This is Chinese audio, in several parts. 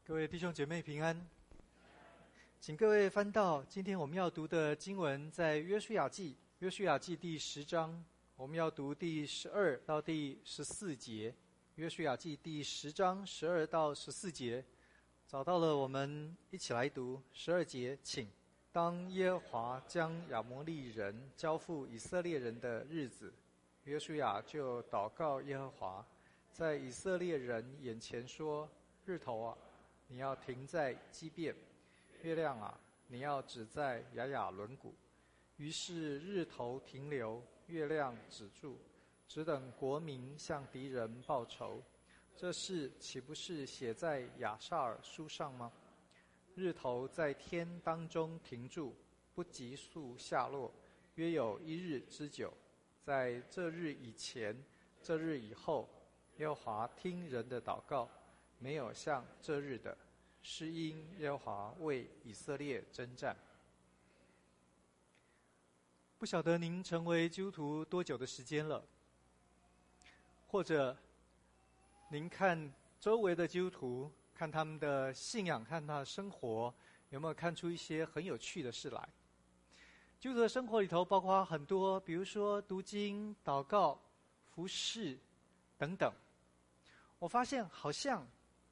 各位弟兄姐妹平安，请各位翻到今天我们要读的经文，在约书亚记第10章，我们要读第12到第14节。约书亚记第10章12到14节，找到了，我们一起来读。12节，请。当耶和华将亚摩利人交付以色列人的日子，约书亚就祷告耶和华，在以色列人眼前说：日头啊，你要停在基遍；月亮啊，你要止在亚雅伦谷。于是日头停留，月亮止住，只等国民向敌人报仇。这事岂不是写在亚萨尔书上吗？日头在天当中停住，不急速下落，约有1日之久。在这日以前，这日以后，耶和华听人的祷告，没有像这日的，是因耶和华为以色列征战。不晓得您成为基督徒多久的时间了，或者您看周围的基督徒，看他们的信仰，看他的生活，有没有看出一些很有趣的事来？基督徒的生活里头包括很多，比如说读经、祷告、服事等等。我发现好像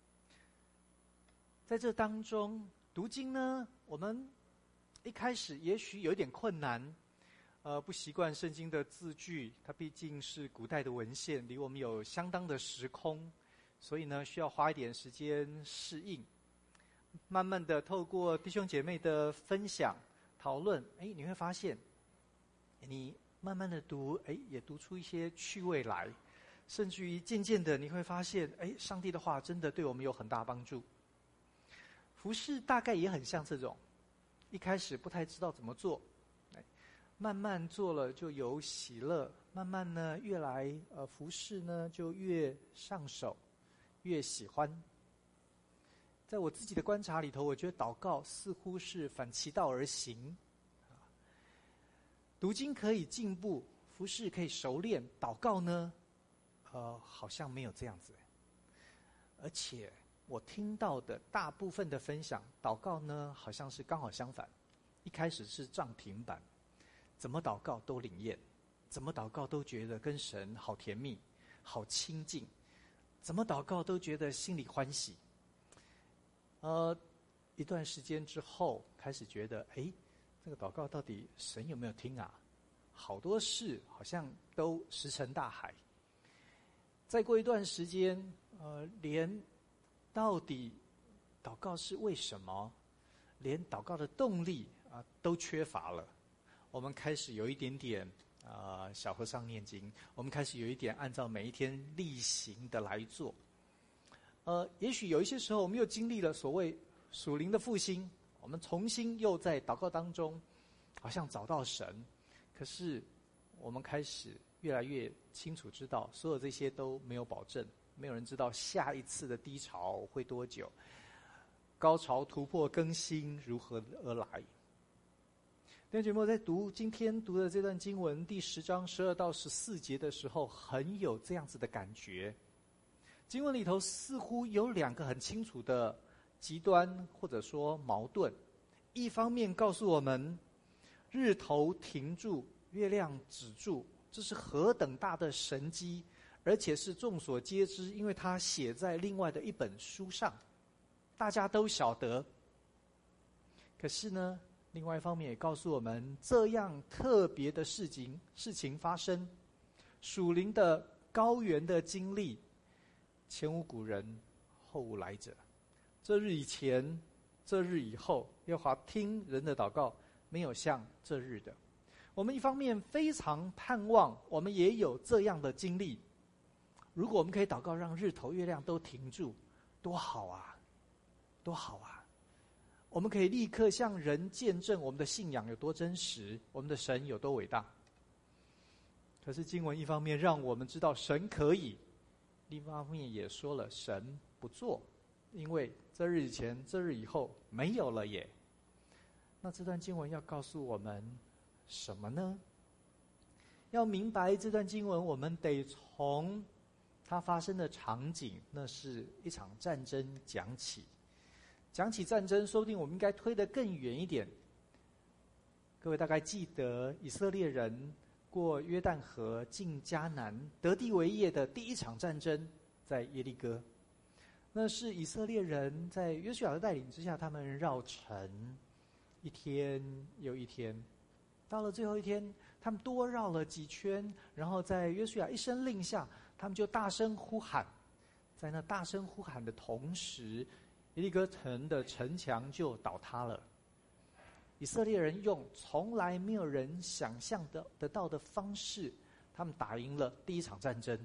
在这当中，读经呢，我们一开始也许有一点困难，不习惯圣经的字句，它毕竟是古代的文献，离我们有相当的时空，所以呢，需要花一点时间适应。慢慢的，透过弟兄姐妹的分享、讨论，你会发现，你慢慢的读，也读出一些趣味来，甚至于渐渐的，你会发现，上帝的话真的对我们有很大帮助。服事大概也很像这种，一开始不太知道怎么做，慢慢做了就有喜乐，慢慢呢越来服事呢就越上手，越喜欢。在我自己的观察里头，我觉得祷告似乎是反其道而行。读经可以进步，服事可以熟练，祷告呢，好像没有这样子。而且我听到的大部分的分享，祷告呢好像是刚好相反。一开始是涨停板，怎么祷告都灵验，怎么祷告都觉得跟神好甜蜜、好亲近，怎么祷告都觉得心里欢喜。一段时间之后，开始觉得，这个祷告到底神有没有听啊？好多事好像都石沉大海。再过一段时间，连到底祷告是为什么，连祷告的动力都缺乏了。我们开始有一点点小和尚念经，我们开始有一点按照每一天例行的来做。也许有一些时候，我们又经历了所谓属灵的复兴，我们重新又在祷告当中，好像找到神。可是我们开始越来越清楚知道，所有这些都没有保证，没有人知道下一次的低潮会多久，高潮突破更新如何而来。弟兄姐妹，在今天读的这段经文第10章12到14节的时候，很有这样子的感觉。经文里头似乎有2个很清楚的极端，或者说矛盾。一方面告诉我们，日头停住，月亮止住，这是何等大的神迹，而且是众所皆知，因为它写在另外的一本书上，大家都晓得。可是呢，另外一方面也告诉我们，这样特别的事情发生，属灵的高原的经历，前无古人，后无来者。这日以前，这日以后，耶和华听人的祷告，没有像这日的。我们一方面非常盼望，我们也有这样的经历。如果我们可以祷告，让日头、月亮都停住，多好啊！多好啊！我们可以立刻向人见证我们的信仰有多真实，我们的神有多伟大。可是经文一方面让我们知道神可以，另一方面也说了神不做，因为这日以前，这日以后没有了耶。那这段经文要告诉我们什么呢？要明白这段经文，我们得从它发生的场景，那是一场战争讲起。 讲起战争，说不定我们应该推得更远一点。各位大概记得以色列人过约旦河进迦南得地为业的第一场战争，在耶利哥。那是以色列人在约书亚的带领之下，他们绕城一天又一天，到了最后一天，他们多绕了几圈，然后在约书亚一声令下，他们就大声呼喊。在那大声呼喊的同时，耶利哥城的城墙就倒塌了。以色列人用从来没有人想象得到的方式，他们打赢了第一场战争。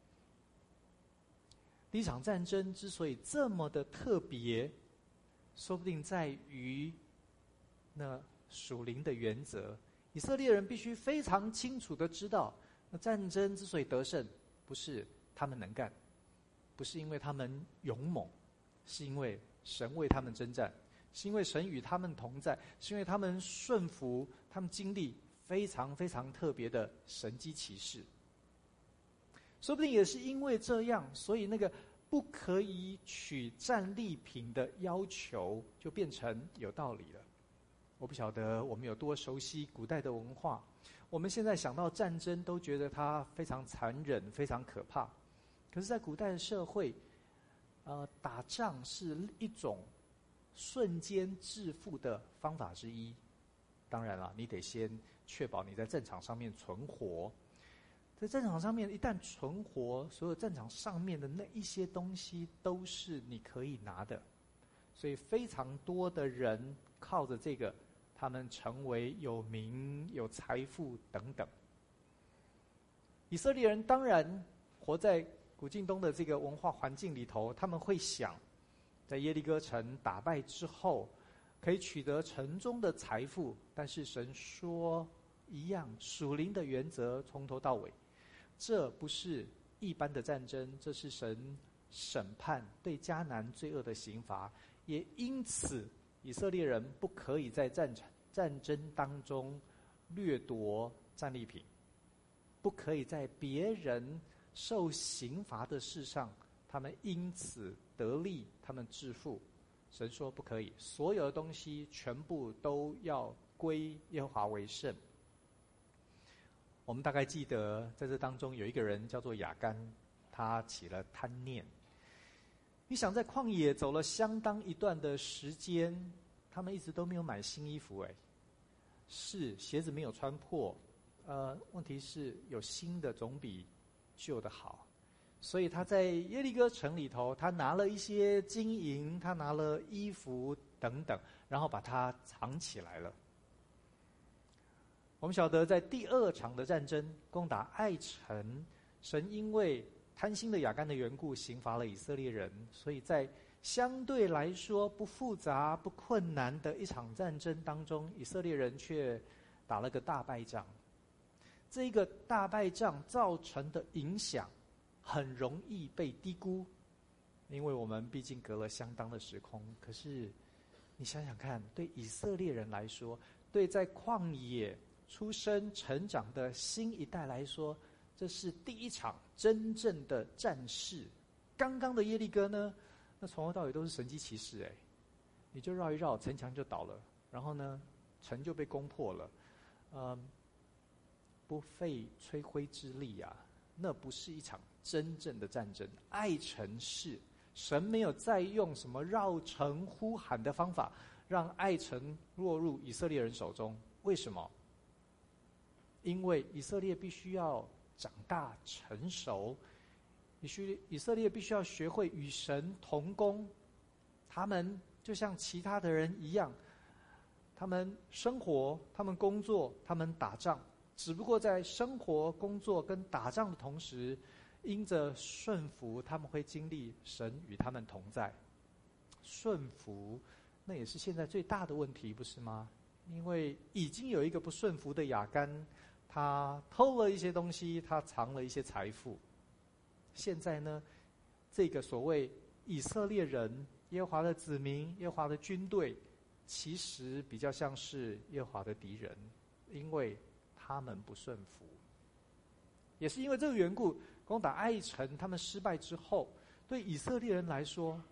第一场战争之所以这么的特别，说不定在于那属灵的原则。以色列人必须非常清楚的知道，那战争之所以得胜，不是他们能干，不是因为他们勇猛，是因为神为他们征战，是因为神与他们同在，是因为他们顺服，他们经历非常非常特别的神迹奇事。说不定也是因为这样，所以那个不可以取战利品的要求就变成有道理了。我不晓得我们有多熟悉古代的文化，我们现在想到战争都觉得它非常残忍，非常可怕。可是在古代的社会，打仗是一种瞬间致富的方法之一。当然了，你得先确保你在战场上面存活。在战场上面一旦存活，所有战场上面的那一些东西都是你可以拿的。所以非常多的人靠着这个，他们成为有名、有财富等等。以色列人当然活在古近东的这个文化环境里头，他们会想，在耶利哥城打败之后，可以取得城中的财富，但是神说一样，属灵的原则从头到尾，这不是一般的战争，这是神审判对迦南罪恶的刑罚。也因此，以色列人不可以在战争当中掠夺战利品，不可以在别人受刑罚的事上，他们因此得利，他们致富。神说不可以，所有的东西全部都要归耶和华为圣。我们大概记得，在这当中有一个人叫做亚干，他起了贪念。你想，在旷野走了相当一段的时间，他们一直都没有买新衣服，是鞋子没有穿破，问题是有新的总比旧的好。所以他在耶利哥城里头，他拿了一些金银，他拿了衣服等等，然后把它藏起来了。我们晓得，在第二场的战争攻打爱城，神因为贪心的亚干的缘故，刑罚了以色列人，所以在相对来说不复杂、不困难的一场战争当中，以色列人却打了个大败仗。这一个大败仗造成的影响，很容易被低估，因为我们毕竟隔了相当的时空。可是你想想看，对以色列人来说，对在旷野出生成长的新一代来说，这是第一场真正的战事。刚刚的耶利哥呢，那从头到尾都是神迹奇事，你就绕一绕，城墙就倒了，然后呢，城就被攻破了，不费吹灰之力啊，那不是一场真正的战争。爱城是神没有再用什么绕城呼喊的方法，让爱城落入以色列人手中。为什么？因为以色列必须要长大成熟，以色列必须要学会与神同工。他们就像其他的人一样，他们生活，他们工作，他们打仗，只不过在生活、工作跟打仗的同时，因着顺服，他们会经历神与他们同在。顺服，那也是现在最大的问题，不是吗？因为已经有一个不顺服的亚干，他偷了一些东西，他藏了一些财富。现在呢，这个所谓以色列人、耶和华的子民、耶和华的军队，其实比较像是耶和华的敌人，因为他们不顺服。也是因为这个缘故，攻打爱城他们失败之后，对以色列人来说，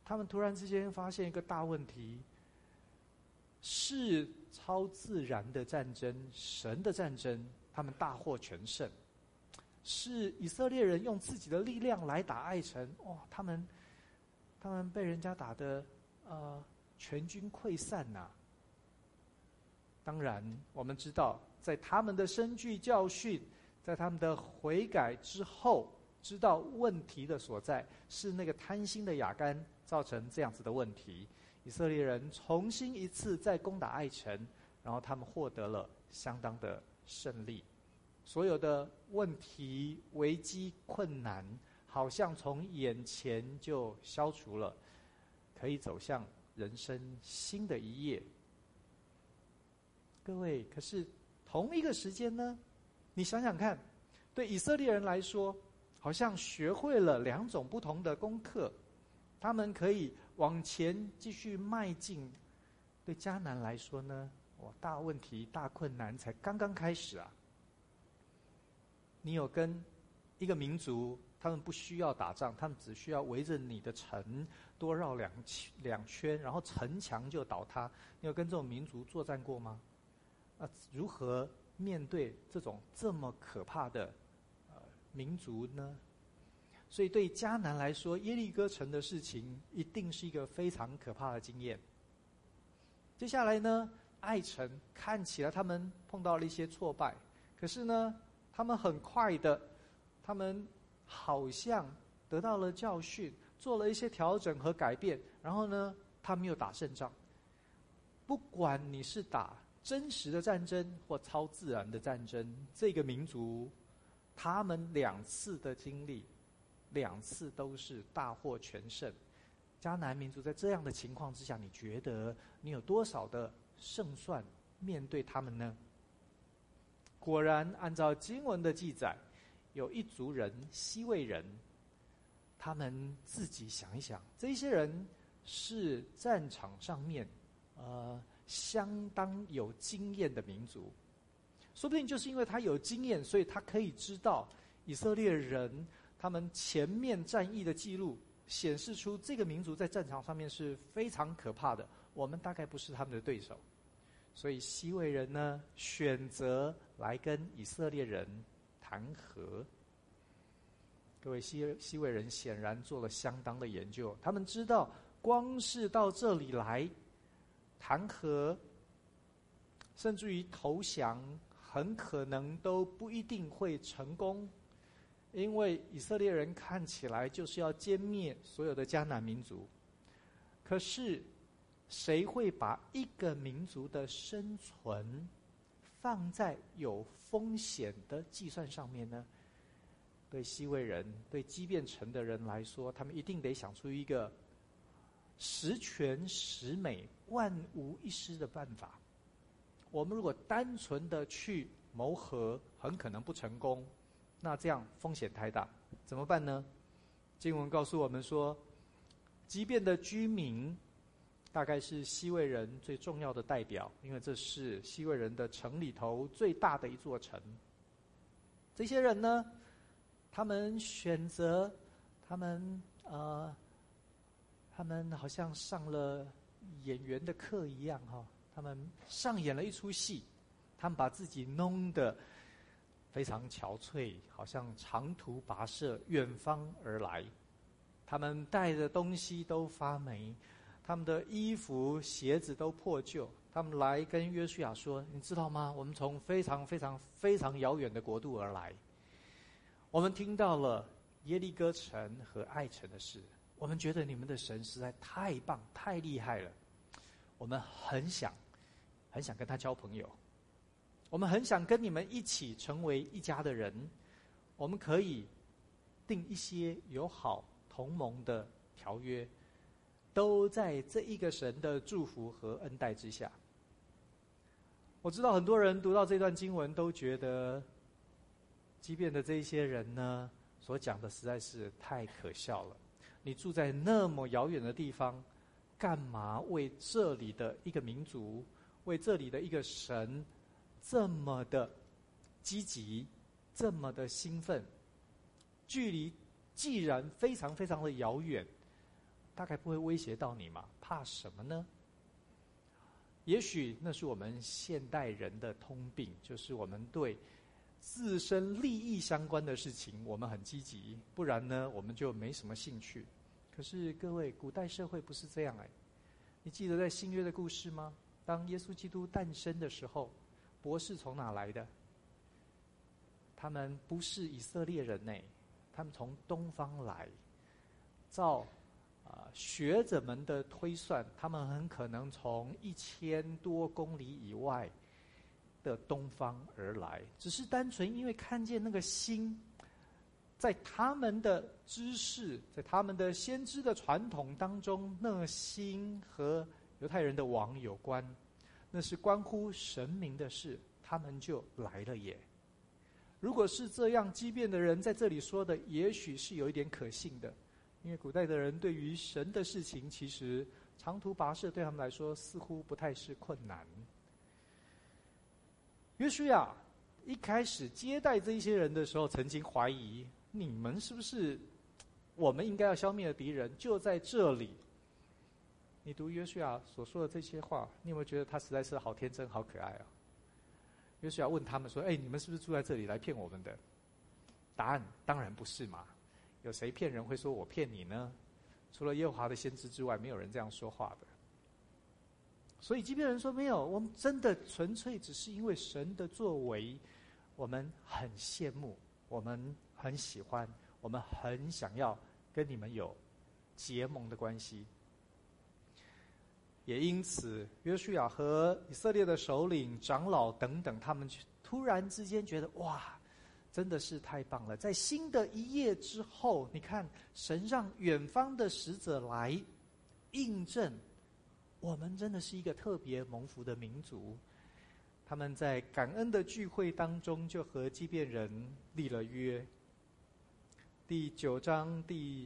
他们突然之间发现一个大问题，是超自然的战争，神的战争，他们大获全胜。是以色列人用自己的力量来打爱城，他们被人家打得全军溃散呐。当然，我们知道，在他们的深具教训，在他们的悔改之后，知道问题的所在是那个贪心的亚干造成这样子的问题。以色列人重新一次再攻打爱城，然后他们获得了相当的胜利。所有的问题、危机、困难，好像从眼前就消除了，可以走向人生新的一页。各位，可是同一个时间呢，你想想看，对以色列人来说，好像学会了2种不同的功课，他们可以往前继续迈进。对迦南来说呢，大问题、大困难才刚刚开始啊。你有跟一个民族，他们不需要打仗，他们只需要围着你的城多绕两圈，然后城墙就倒塌。你有跟这种民族作战过吗？如何面对这么可怕的民族呢？所以对迦南来说，耶利哥城的事情一定是一个非常可怕的经验。接下来呢，爱城看起来他们碰到了一些挫败，可是呢，他们很快的，他们好像得到了教训，做了一些调整和改变，然后呢，他们又打胜仗。不管你是打真实的战争或超自然的战争，这个民族他们2次的经历，2次都是大获全胜。迦南民族在这样的情况之下，你觉得你有多少的胜算面对他们呢？果然，按照经文的记载，有一族人西魏人，他们自己想一想，这些人是战场上面相当有经验的民族，说不定就是因为他有经验，所以他可以知道以色列人他们前面战役的记录显示出这个民族在战场上面是非常可怕的，我们大概不是他们的对手。所以西魏人呢，选择来跟以色列人谈和。各位，西魏人显然做了相当的研究，他们知道光是到这里来谈和，甚至于投降，很可能都不一定会成功，因为以色列人看起来就是要歼灭所有的迦南民族。可是谁会把一个民族的生存放在有风险的计算上面呢？对西魏人，对畸变城的人来说，他们一定得想出一个十全十美、万无一失的办法。我们如果单纯的去谋和，很可能不成功，那这样风险太大，怎么办呢？经文告诉我们说，畸变的居民大概是西魏人最重要的代表，因为这是西魏人的城里头最大的一座城。这些人呢，他们选择，他们好像上了演员的课一样哈，他们上演了一出戏，他们把自己弄得非常憔悴，好像长途跋涉远方而来，他们带的东西都发霉，他们的衣服鞋子都破旧，他们来跟约书亚说，你知道吗，我们从非常非常非常遥远的国度而来，我们听到了耶利哥城和爱城的事，我们觉得你们的神实在太棒太厉害了，我们很想跟他交朋友，我们很想跟你们一起成为一家的人，我们可以定一些友好同盟的条约，都在这一个神的祝福和恩待之下。我知道很多人读到这段经文都觉得，即便的这一些人呢，所讲的实在是太可笑了。你住在那么遥远的地方，干嘛为这里的一个民族，为这里的一个神这么的积极，这么的兴奋？距离既然非常非常的遥远， 大概不会威胁到你嘛，怕什么呢？也许那是我们现代人的通病，就是我们对自身利益相关的事情我们很积极，不然呢我们就没什么兴趣。可是各位，古代社会不是这样你记得在新约的故事吗？当耶稣基督诞生的时候，博士从哪来的？他们不是以色列人他们从东方来。照学者们的推算，他们很可能从1000多公里以外的东方而来，只是单纯因为看见那个星，在他们的知识，在他们的先知的传统当中，那个星和犹太人的王有关，那是关乎神明的事，他们就来了耶。如果是这样畸变的人在这里说的，也许是有一点可信的，因为古代的人对于神的事情，其实长途跋涉对他们来说似乎不太是困难。约书亚一开始接待这一些人的时候，曾经怀疑你们是不是我们应该要消灭的敌人就在这里。你读约书亚所说的这些话，你有没有觉得他实在是好天真好可爱啊？约书亚问他们说，你们是不是住在这里来骗我们的？答案当然不是嘛，有谁骗人会说我骗你呢？除了耶和华的先知之外，没有人这样说话的。所以即便人说没有，我们真的纯粹只是因为神的作为，我们很羡慕，我们很喜欢，我们很想要跟你们有结盟的关系。也因此，约书亚和以色列的首领、长老等等，他们突然之间觉得，哇，真的是太棒了！在新的一页之后，你看，神让远方的使者来印证，我们真的是一个特别蒙福的民族。他们在感恩的聚会当中，就和基遍人立了约。第9章第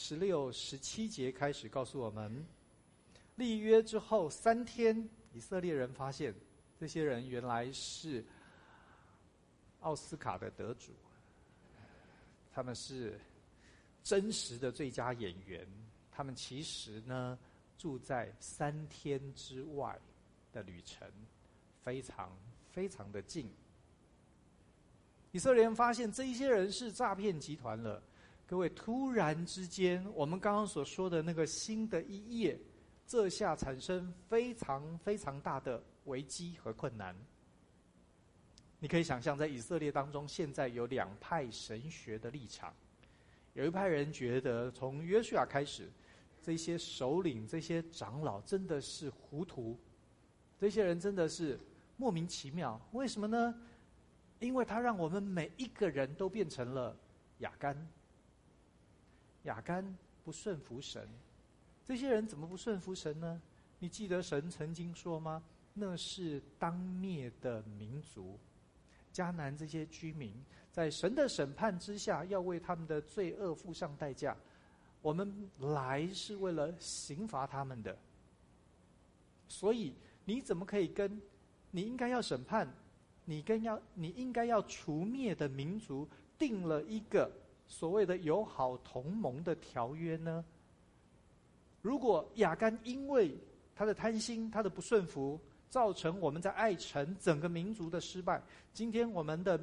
16、17节开始告诉我们，立约之后3天，以色列人发现这些人原来是奥斯卡的得主，他们是真实的最佳演员。他们其实呢住在3天之外的旅程，非常非常的近。以色列人发现这一些人是诈骗集团了。各位，突然之间，我们刚刚所说的那个新的一页，这下产生非常非常大的危机和困难。你可以想象，在以色列当中，现在有2派神学的立场。有一派人觉得，从约书亚开始，这些首领、这些长老真的是糊涂，这些人真的是莫名其妙。为什么呢？因为他让我们每一个人都变成了亚干。亚干不顺服神，这些人怎么不顺服神呢？你记得神曾经说吗？那是当灭的民族。迦南这些居民在神的审判之下，要为他们的罪恶付上代价。我们来是为了刑罚他们的，所以你怎么可以跟你应该要审判、你应该要除灭的民族定了一个所谓的友好同盟的条约呢？如果亚干因为他的贪心、他的不顺服，造成我们在爱城整个民族的失败，今天我们的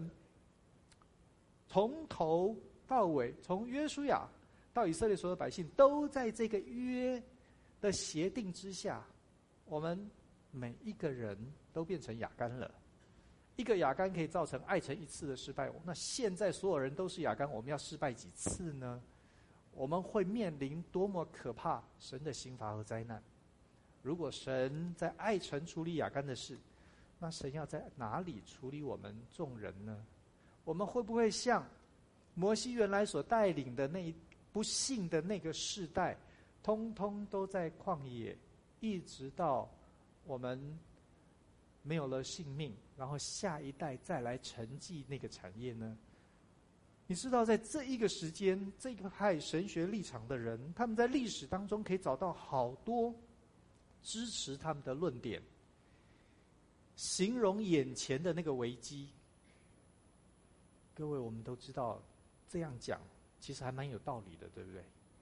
从头到尾，从约书亚到以色列所有百姓，都在这个约的协定之下，我们每一个人都变成亚干了。一个亚干可以造成爱城1次的失败，那现在所有人都是亚干，我们要失败几次呢？我们会面临多么可怕神的刑罚和灾难。如果神在爱城处理亚干的事，那神要在哪里处理我们众人呢？我们会不会像摩西原来所带领的那不幸的那个世代，通通都在旷野，一直到我们没有了性命，然后下一代再来承继那个产业呢？你知道，在这一个时间，这个派神学立场的人，他们在历史当中可以找到好多支持他们的论点，形容眼前的那个危机。各位，我们都知道这样讲其实还蛮有道理的，对不对？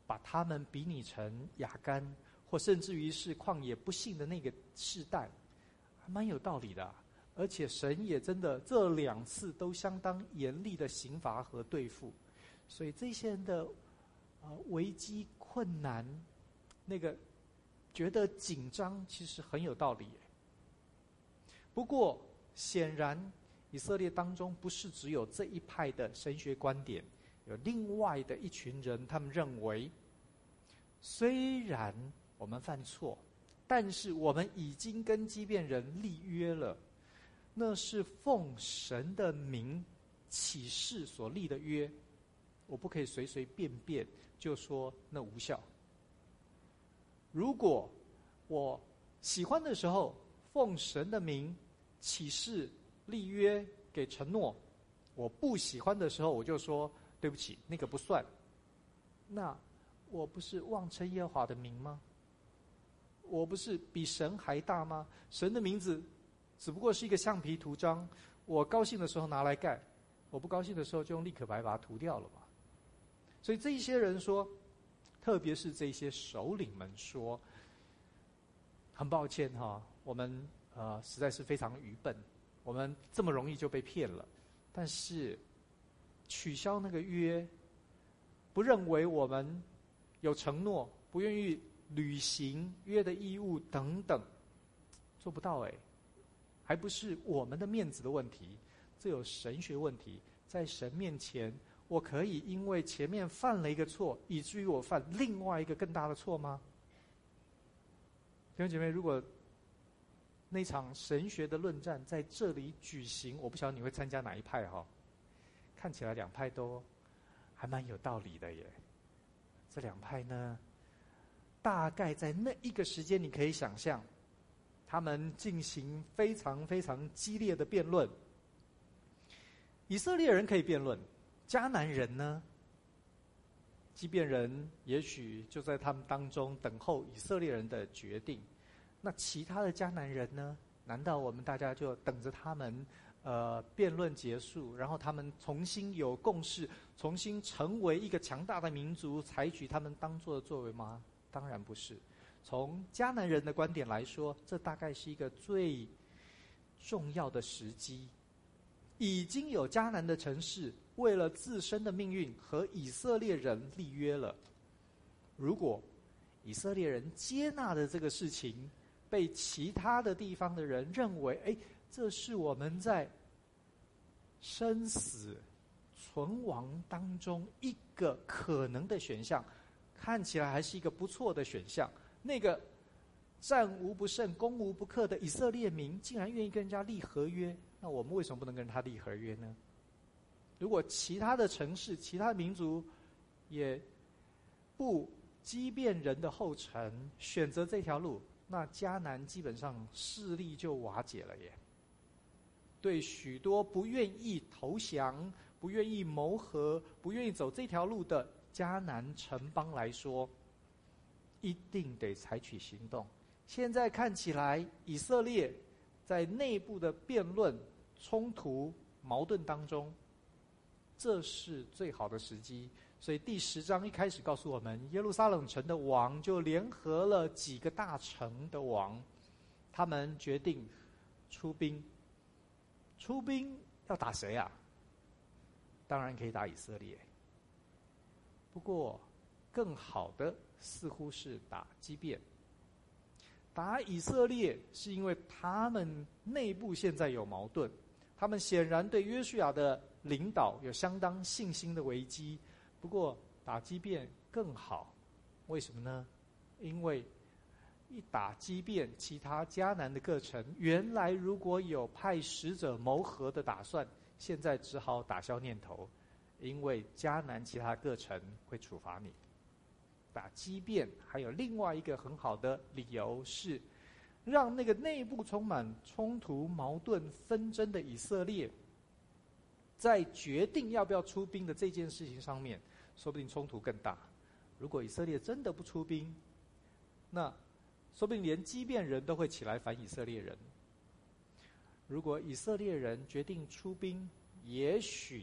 把他们比拟成亚干，或甚至于是旷野不幸的那个世代，还蛮有道理的。而且神也真的这2次都相当严厉的刑罚和对付，所以这些人的危机困难，那个觉得紧张，其实很有道理耶。不过显然以色列当中不是只有这一派的神学观点，有另外的一群人，他们认为虽然我们犯错，但是我们已经跟基遍人立约了，那是奉神的名起誓所立的约，我不可以随随便便就说那无效。如果我喜欢的时候奉神的名起誓立约给承诺，我不喜欢的时候我就说对不起，那个不算，那我不是妄称耶和华的名吗？我不是比神还大吗？神的名字只不过是一个橡皮图章，我高兴的时候拿来盖，我不高兴的时候就用立可白把它涂掉了嘛。所以这一些人说，特别是这些首领们说，很抱歉哈，我们实在是非常愚笨，我们这么容易就被骗了。但是取消那个约，不认为我们有承诺，不愿意履行约的义务等等，做不到还不是我们的面子的问题，这有神学问题。在神面前，我可以因为前面犯了一个错，以至于我犯另外一个更大的错吗？弟兄姐妹，如果那场神学的论战在这里举行，我不晓得你会参加哪一派哈。看起来2派都还蛮有道理的耶。这2派呢，大概在那一个时间，你可以想象，他们进行非常非常激烈的辩论。以色列人可以辩论，迦南人呢，基遍人也许就在他们当中等候以色列人的决定。那其他的迦南人呢？难道我们大家就等着他们辩论结束，然后他们重新有共识，重新成为一个强大的民族，采取他们当作的作为吗？当然不是。从迦南人的观点来说，这大概是一个最重要的时机。已经有迦南的城市为了自身的命运和以色列人立约了。如果以色列人接纳的这个事情，被其他的地方的人认为，这是我们在生死存亡当中一个可能的选项，看起来还是一个不错的选项。那个战无不胜、攻无不克的以色列民，竟然愿意跟人家立合约，那我们为什么不能跟他立合约呢？如果其他的城市、其他民族也不基遍人的后尘，选择这条路，那迦南基本上势力就瓦解了耶。对许多不愿意投降、不愿意谋和、不愿意走这条路的迦南城邦来说，一定得采取行动。现在看起来，以色列在内部的辩论、冲突、矛盾当中，这是最好的时机。所以第10章一开始告诉我们，耶路撒冷城的王就联合了几个大城的王，他们决定出兵。出兵要打谁啊？当然可以打以色列。不过更好的似乎是打基遍。打以色列是因为他们内部现在有矛盾，他们显然对约书亚的领导有相当信心的危机。不过打基遍更好，为什么呢？因为一打基遍，其他迦南的各城原来如果有派使者谋和的打算，现在只好打消念头，因为迦南其他各城会处罚你。打基遍还有另外一个很好的理由是，让那个内部充满冲突、矛盾、纷争的以色列，在决定要不要出兵的这件事情上面，说不定冲突更大。如果以色列真的不出兵，那说不定连基遍人都会起来反以色列人。如果以色列人决定出兵，也许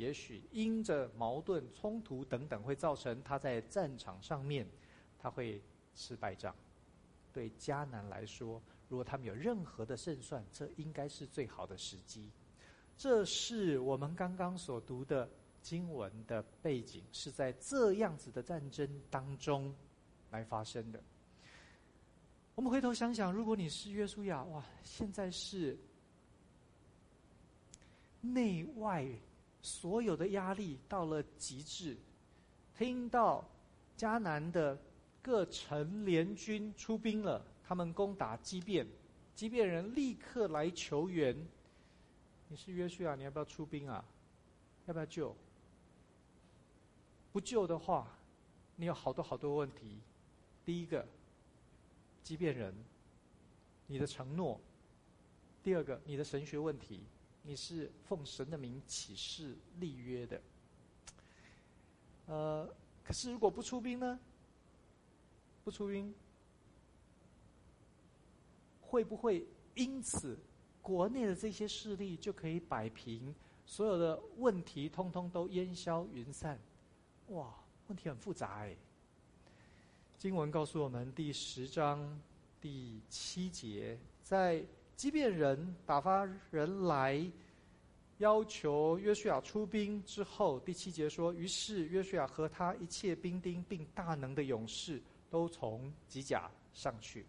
也许因着矛盾冲突等等，会造成他在战场上面他会吃败仗。对迦南来说，如果他们有任何的胜算，这应该是最好的时机。这是我们刚刚所读的经文的背景，是在这样子的战争当中来发生的。我们回头想想，如果你是约书亚，哇，现在是内外所有的压力到了极致，听到迦南的各城联军出兵了，他们攻打基遍，基遍人立刻来求援。你是约书亚，你要不要出兵啊？要不要救？不救的话，你有好多问题。第一个，基遍人，你的承诺；第二个，你的神学问题，你是奉神的名起誓立约的。可是如果不出兵呢？不出兵，会不会因此国内的这些势力就可以摆平，所有的问题通通都烟消云散？哇，问题很复杂哎。经文告诉我们，第10章第7节，在基遍人打发人来要求约书亚出兵之后，第7节说，于是约书亚和他一切兵丁并大能的勇士都从吉甲上去。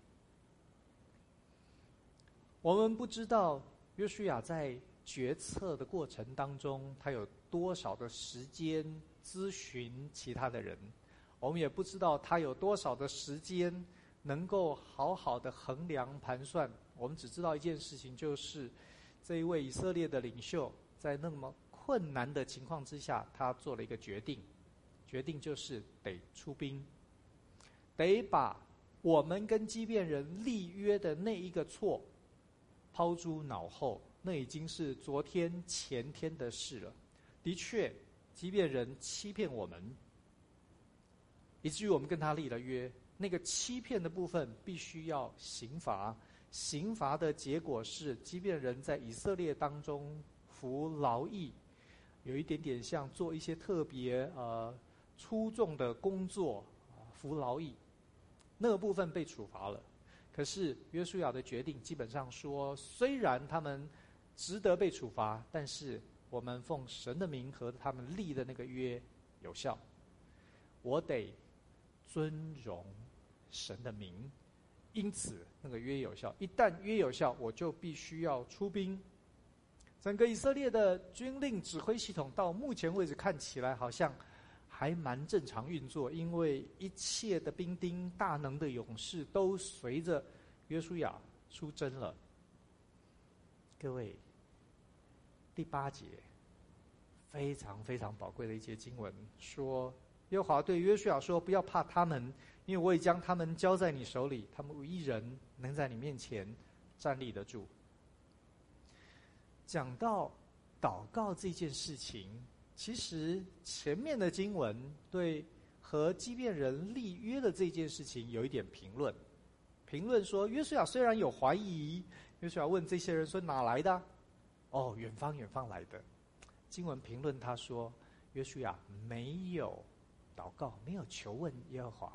我们不知道约书亚在决策的过程当中，他有多少的时间咨询其他的人，我们也不知道他有多少的时间能够好好的衡量盘算。我们只知道一件事情，就是这一位以色列的领袖在那么困难的情况之下，他做了一个决定，决定就是得出兵，得把我们跟基遍人立约的那一个错抛诸脑后，那已经是昨天前天的事了。的确，基遍人欺骗我们，以至于我们跟他立了约，那个欺骗的部分必须要刑罚，刑罚的结果是基遍人在以色列当中服劳役，有一点点像做一些特别出众的工作，服劳役，那个部分被处罚了。可是约书亚的决定基本上说，虽然他们值得被处罚，但是我们奉神的名和他们立的那个约有效，我得尊荣神的名，因此那个约有效。一旦约有效，我就必须要出兵。整个以色列的军令指挥系统到目前为止看起来好像还蛮正常运作，因为一切的兵丁大能的勇士都随着约书亚出征了。各位，第8节非常非常宝贵的一节经文说，耶和华对约书亚说，不要怕他们，因为我已将他们交在你手里，他们无一人能在你面前站立得住。讲到祷告这件事情，其实前面的经文对和基遍人立约的这件事情有一点评论。评论说，约书亚虽然有怀疑，约书亚问这些人说，哪来的？哦，远方来的。经文评论他说，约书亚没有祷告，没有求问耶和华。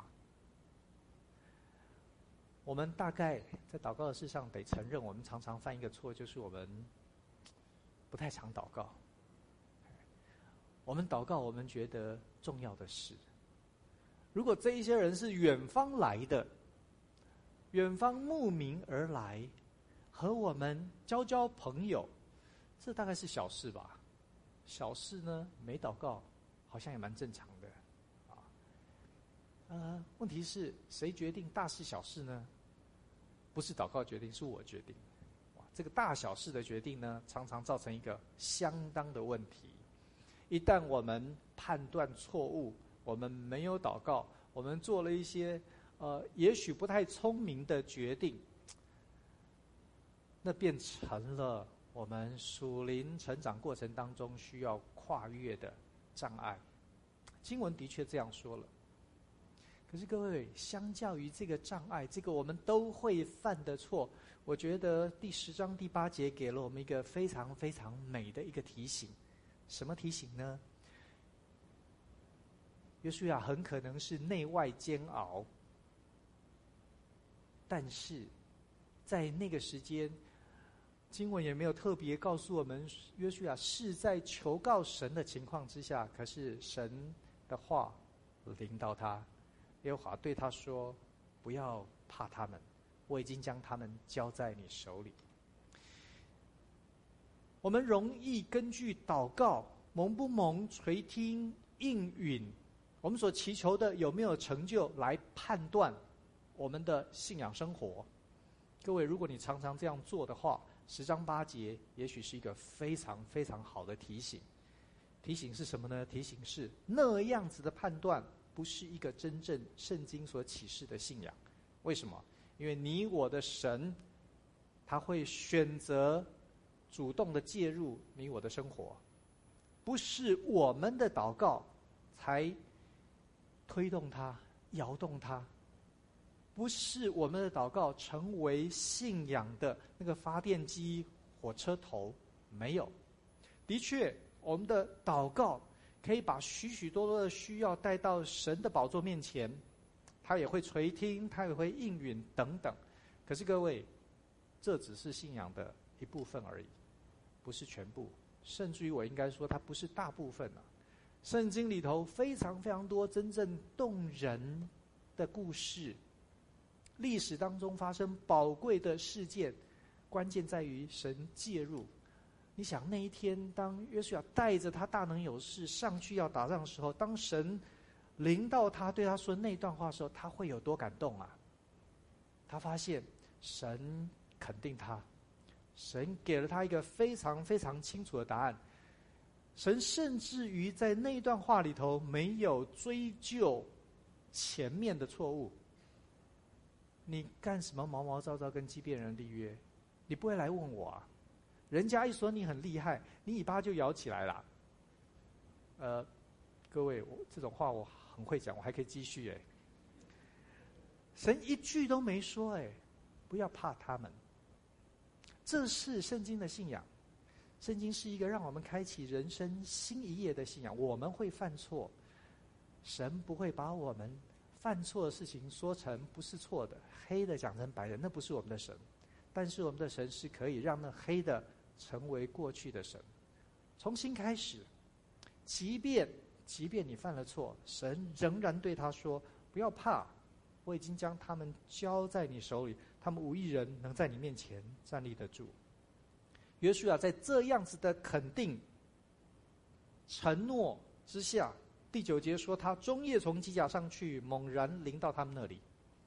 我们大概在祷告的事上得承认，我们常常犯一个错，就是我们不太常祷告。我们祷告我们觉得重要的事，如果这一些人是远方来的，远方慕名而来，和我们交朋友，这大概是小事吧。小事呢，没祷告好像也蛮正常的问题是谁决定大事小事呢？不是祷告决定，是我决定。这个大小事的决定呢，常常造成一个相当的问题。一旦我们判断错误，我们没有祷告，我们做了一些也许不太聪明的决定，那变成了我们属灵成长过程当中需要跨越的障碍。经文的确这样说了。可是各位，相较于这个障碍，这个我们都会犯的错，我觉得第10章第8节给了我们一个非常非常美的一个提醒。 什么提醒呢？约书亚很可能是内外煎熬，但是在那个时间，经文也没有特别告诉我们，约书亚是在求告神的情况之下，可是神的话临到他，耶和华对他说：“不要怕他们，我已经将他们交在你手里。”我们容易根据祷告蒙不蒙垂听应允，我们所祈求的有没有成就来判断我们的信仰生活。各位，如果你常常这样做的话，10章8节也许是一个非常非常好的提醒。提醒是什么呢？提醒是那样子的判断不是一个真正圣经所启示的信仰。为什么？因为你我的神他会选择主动的介入你我的生活，不是我们的祷告才推动它摇动它，不是我们的祷告成为信仰的那个发电机火车头，没有。的确我们的祷告可以把许许多多的需要带到神的宝座面前，他也会垂听，他也会应允等等。可是各位，这只是信仰的一部分而已，不是全部，甚至于我应该说它不是大部分啊。圣经里头非常非常多真正动人的故事，历史当中发生宝贵的事件，关键在于神介入。你想那一天当约书亚带着他大能勇士上去要打仗的时候，当神临到他对他说那段话的时候，他会有多感动啊？他发现神肯定他，神给了他一个非常非常清楚的答案。神甚至于在那一段话里头没有追究前面的错误。你干什么毛毛躁躁跟基遍人立约？你不会来问我啊？人家一说你很厉害，你尾巴就摇起来了。各位，这种话我很会讲，我还可以继续哎。神一句都没说哎，不要怕他们。这是圣经的信仰。圣经是一个让我们开启人生新一页的信仰。我们会犯错，神不会把我们犯错的事情说成不是错的，黑的讲成白的，那不是我们的神。但是我们的神是可以让那黑的成为过去的神，重新开始。即便你犯了错，神仍然对他说：“不要怕，我已经将他们交在你手里，他们无一人能在你面前站立得住。”约书亚在这样子的肯定、承诺之下，第9节说他终夜从基甲上去，猛然临到他们那里。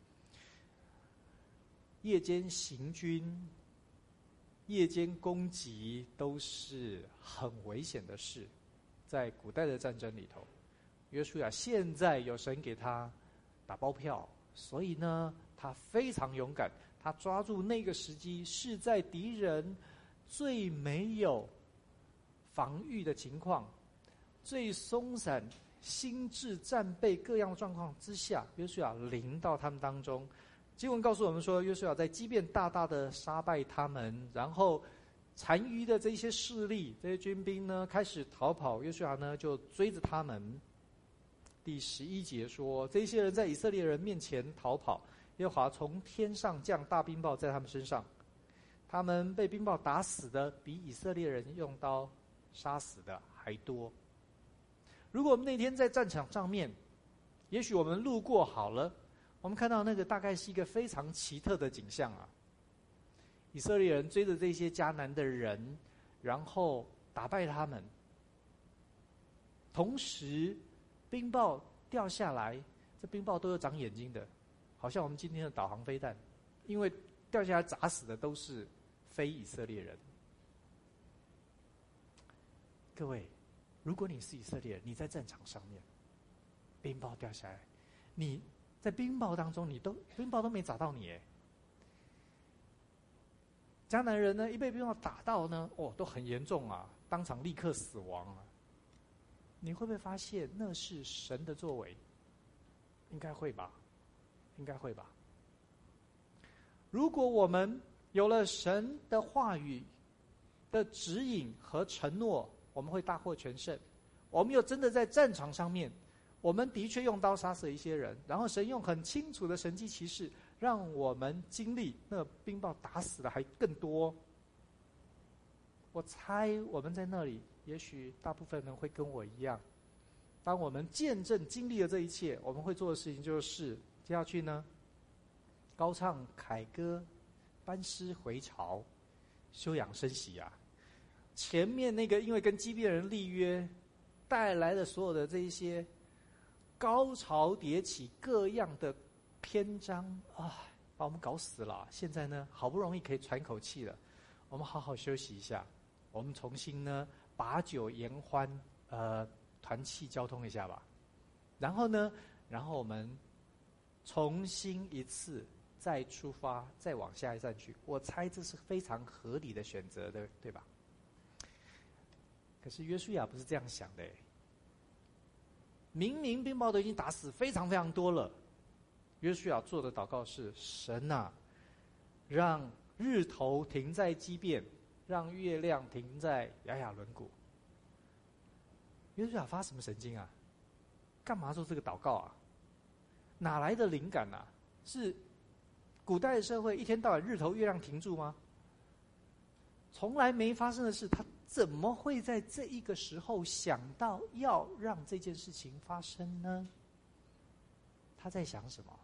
夜间行军、夜间攻击都是很危险的事，在古代的战争里头，约书亚现在有神给他打包票，所以呢，他非常勇敢，他抓住那个时机，是在敌人最没有防御的情况，最松散、心智战备各样的状况之下，约书亚临到他们当中。经文告诉我们说，约书亚在基遍大大的杀败他们，然后残余的这些势力、这些军兵呢开始逃跑，约书亚呢就追着他们。第11节说，这些人在以色列人面前逃跑，耶和华从天上降大冰雹在他们身上，他们被冰雹打死的比以色列人用刀杀死的还多。如果我们那天在战场上面，也许我们路过好了，我们看到那个大概是一个非常奇特的景象啊！以色列人追着这些迦南的人，然后打败他们，同时冰雹掉下来，这冰雹都有长眼睛的，好像我们今天的导航飞弹，因为掉下来砸死的都是非以色列人。各位，如果你是以色列人，你在战场上面，冰雹掉下来，你在冰雹当中，冰雹都没砸到你哎。迦南人呢，一被冰雹打到呢，都很严重啊，当场立刻死亡啊。你会不会发现那是神的作为？应该会吧，应该会吧。如果我们有了神的话语的指引和承诺， 我们会大获全胜。我们又真的在战场上面，我们的确用刀杀死了一些人，然后神用很清楚的神迹奇事，让我们经历那个冰雹打死的还更多。我猜我们在那里，也许大部分人会跟我一样，当我们见证经历了这一切，我们会做的事情就是接下去呢，高唱凯歌，班师回朝，休养生息啊。前面那个因为跟基遍人立约带来的所有的这一些高潮迭起各样的篇章啊，把我们搞死了。现在呢，好不容易可以喘口气了，我们好好休息一下，我们重新呢把酒言欢，团气交通一下吧。然后呢，我们重新一次再出发，再往下一站去。我猜这是非常合理的选择的，对吧？可是约书亚不是这样想的。明明冰雹都已经打死非常非常多了，约书亚做的祷告是：神啊，让日头停在基遍，让月亮停在亚雅伦谷。约书亚发什么神经啊？干嘛做这个祷告啊？哪来的灵感啊？是古代的社会一天到晚日头月亮停住吗？从来没发生的事，他怎么会在这一个时候想到要让这件事情发生呢？他在想什么？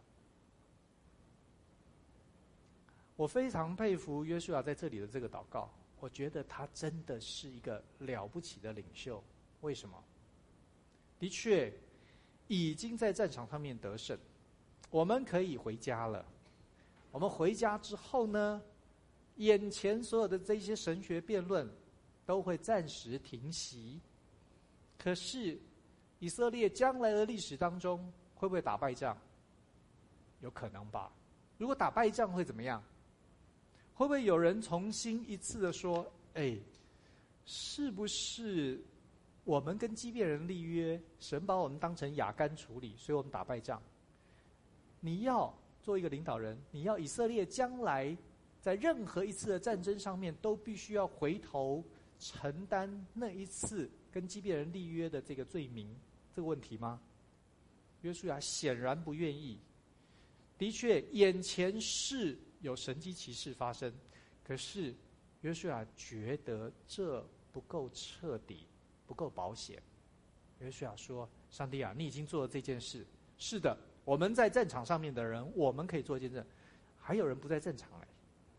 我非常佩服约书亚在这里的这个祷告，我觉得他真的是一个了不起的领袖。为什么？的确，已经在战场上面得胜，我们可以回家了。我们回家之后呢，眼前所有的这些神学辩论都会暂时停息。可是以色列将来的历史当中会不会打败仗？有可能吧。如果打败仗会怎么样？会不会有人重新一次的说，是不是我们跟基遍人立约，神把我们当成亚干处理，所以我们打败仗？你要做一个领导人，你要以色列将来在任何一次的战争上面都必须要回头承担那一次跟基遍人立约的这个罪名，这个问题吗？约书亚显然不愿意。的确，眼前是有神迹奇事发生，可是约书亚觉得这不够彻底，不够保险。约书亚说：上帝啊，你已经做了这件事，是的，我们在战场上面的人，我们可以做见证，还有人不在战场嘞。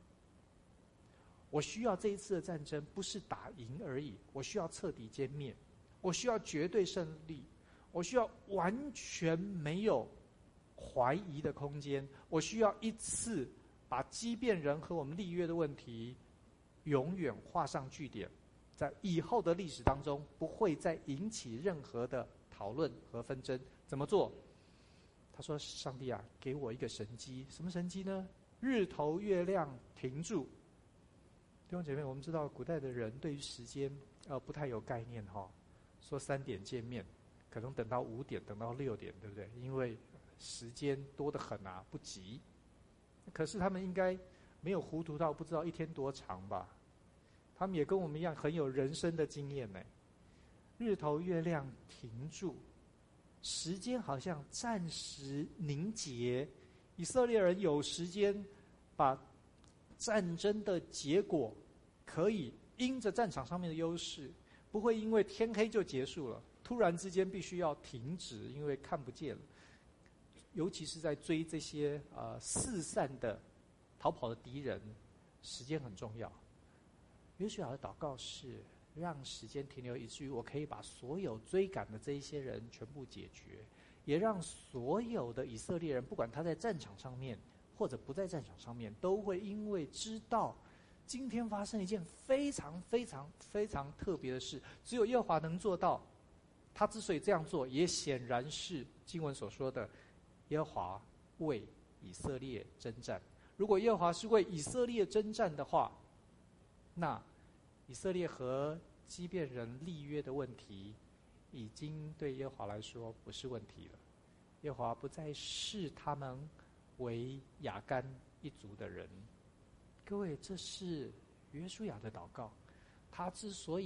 我需要这一次的战争不是打赢而已，我需要彻底歼灭，我需要绝对胜利，我需要完全没有怀疑的空间，我需要一次把基遍人和我们立约的问题永远画上句点，在以后的历史当中不会再引起任何的讨论和纷争。怎么做？他说：上帝啊，给我一个神迹。什么神迹呢？日头月亮停住。弟兄姐妹，我们知道古代的人对于时间不太有概念哈，说3点见面，可能等到5点，等到6点，对不对？因为时间多得很啊，不急。可是他们应该没有糊涂到不知道一天多长吧？他们也跟我们一样很有人生的经验呢。日头月亮停住，时间好像暂时凝结，以色列人有时间把战争的结果可以因着战场上面的优势，不会因为天黑就结束了，突然之间必须要停止，因为看不见了。尤其是在追这些四散的逃跑的敌人，时间很重要。约书亚的祷告是让时间停留，以至于我可以把所有追赶的这一些人全部解决，也让所有的以色列人，不管他在战场上面或者不在战场上面，都会因为知道今天发生一件非常非常非常特别的事，只有耶和华能做到。他之所以这样做，也显然是经文所说的耶和华为以色列征战。如果耶和华是为以色列征战的话，那以色列和基遍人立约的问题已经对耶和华来说不是问题了。耶和华不再视他们为亚干一族的人。各位，这是约书亚的祷告。他之所以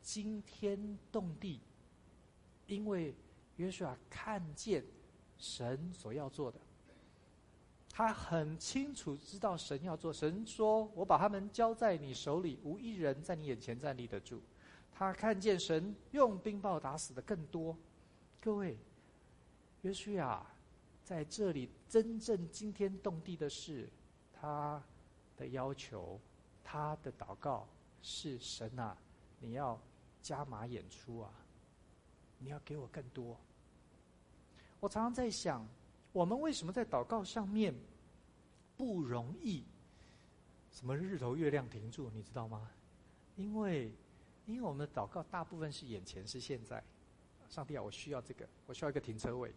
惊天动地，因为约书亚看见神所要做的，他很清楚知道神要做。神说：“我把他们交在你手里，无一人在你眼前站立得住。”他看见神用冰雹打死的更多。各位，约书亚在这里真正惊天动地的是，他的要求，他的祷告是：神啊，你要加码演出啊，你要给我更多。我常常在想，我们为什么在祷告上面不容易什么日头月亮停住，你知道吗？因为我们的祷告大部分是眼前，是现在。上帝啊，我需要这个，我需要一个停车位。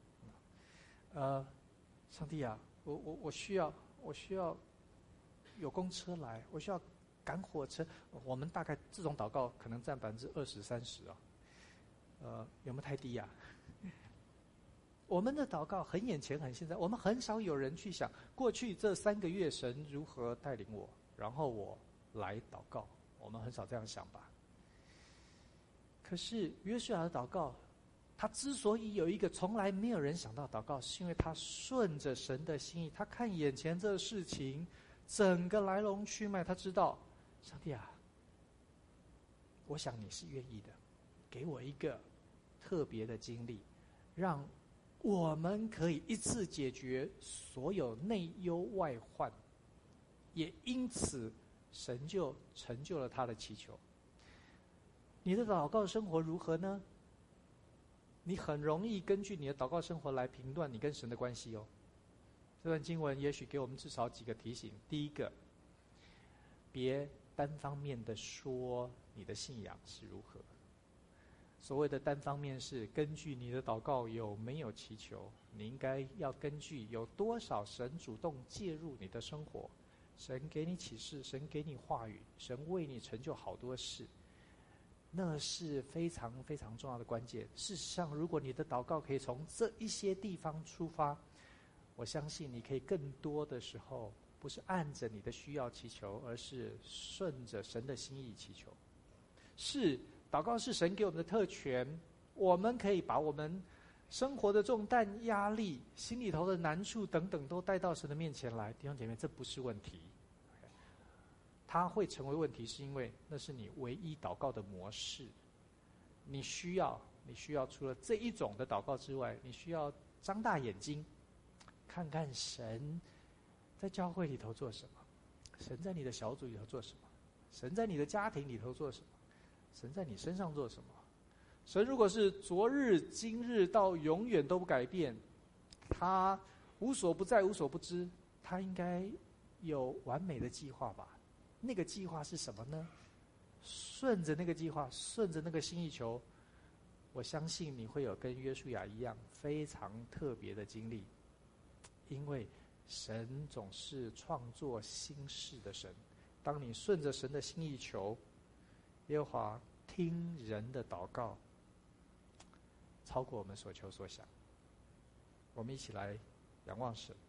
上帝啊，我需要有公车来，我需要赶火车。我们大概这种祷告可能占20%-30%啊。有没有太低啊？我们的祷告很眼前很现在，我们很少有人去想过去这3个月神如何带领我，然后我来祷告。我们很少这样想吧。可是约书亚的祷告，他之所以有一个从来没有人想到的祷告，是因为他顺着神的心意，他看眼前这个事情整个来龙去脉，他知道，上帝啊，我想你是愿意的，给我一个特别的经历，让我们可以一次解决所有内忧外患。也因此神就成就了他的祈求。你的祷告生活如何呢？你很容易根据你的祷告生活来评断你跟神的关系哦。这段经文也许给我们至少几个提醒。第一个，别单方面的说你的信仰是如何。所谓的单方面是根据你的祷告有没有祈求，你应该要根据有多少神主动介入你的生活，神给你启示，神给你话语，神为你成就好多事，那是非常非常重要的关键。事实上，如果你的祷告可以从这一些地方出发，我相信你可以更多的时候不是按着你的需要祈求，而是顺着神的心意祈求。是，祷告是神给我们的特权，我们可以把我们生活的重担、压力、心里头的难处等等都带到神的面前来。弟兄姐妹，这不是问题。它会成为问题，是因为那是你唯一祷告的模式。你需要除了这一种的祷告之外，你需要张大眼睛，看看神在教会里头做什么，神在你的小组里头做什么，神在你的家庭里头做什么，神在你身上做什么。神如果是昨日、今日到永远都不改变，他无所不在、无所不知，他应该有完美的计划吧？那个计划是什么呢？顺着那个计划，顺着那个心意求，我相信你会有跟约书亚一样非常特别的经历。因为神总是创作新事的神，当你顺着神的心意求，耶和华听人的祷告，超过我们所求所想。我们一起来仰望神。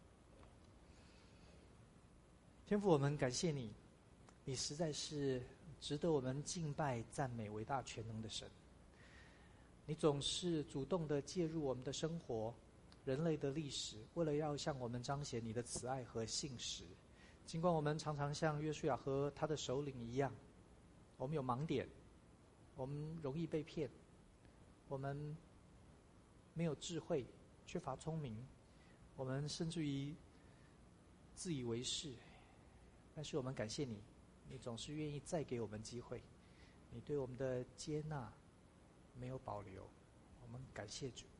天父，我们感谢你，你实在是值得我们敬拜赞美伟大全能的神。你总是主动的介入我们的生活、人类的历史，为了要向我们彰显你的慈爱和信实。尽管我们常常像约书亚和他的首领一样，我们有盲点，我们容易被骗，我们没有智慧，缺乏聪明，我们甚至于自以为是。但是我们感谢你，你总是愿意再给我们机会，你对我们的接纳没有保留，我们感谢主。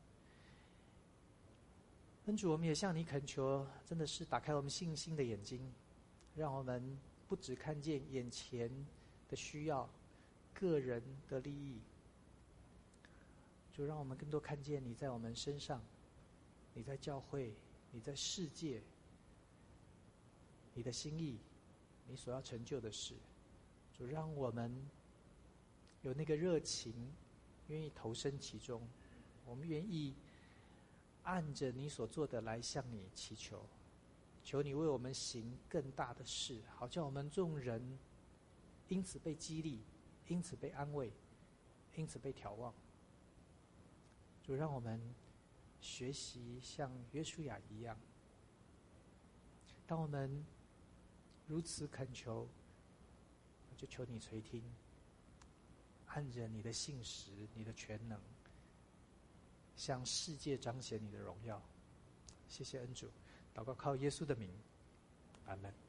恩主，我们也向你恳求，真的是打开我们信心的眼睛，让我们不只看见眼前的需要、个人的利益，就让我们更多看见你在我们身上，你在教会，你在世界，你的心意，你所要成就的事。就让我们有那个热情，愿意投身其中，我们愿意按着你所做的来向你祈求，求你为我们行更大的事，好叫我们众人因此被激励， 因此被安慰，因此被眺望。主，让我们学习像约书亚一样，当我们如此恳求，就求你垂听，按着你的信实、你的全能，向世界彰显你的荣耀。谢谢恩主，祷告靠耶稣的名，阿们。